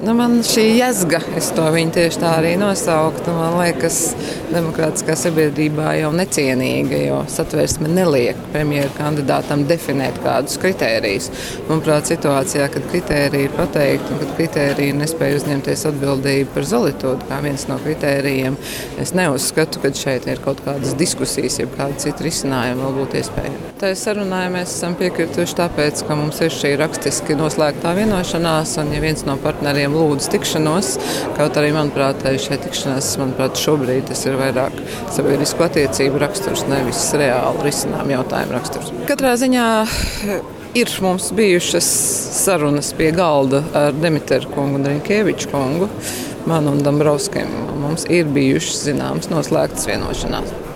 Man šī jezga, es to viņu tieši tā arī nosauktu, man liekas, demokrātiskā sabiedrībā jau necienīga, jo satversme neliek premjeru kandidātam definēt kādus kritērijus. Manuprāt, situācijā, kad kritēriji ir pateikti un kad kritēriji nespēja uzņemties atbildību par Zolitūdu kā viens no kritērijiem, es neuzskatu, ka šeit ir kaut kādas diskusijas, jeb kāda cita risinājuma vēl būtu iespējama. Tā sarunā mēs esam piekrituši tāpēc, ka mums ir šī rakstiski noslēgtā vienošanās, un ja viens no partneriem lūdz tikšanos, kaut arī, manuprāt, šai tikšanās, šobrīd tas ir vairāk sabiedrisku attiecību raksturs, nevis reāli risinām jautājumu raksturs. Katrā ziņā ir mums bijušas sarunas pie galda ar Demiteru kungu un Rinkēviču kungu, man un Dombrovskim. Mums ir bijušas zināmas noslēgtas vienošanās.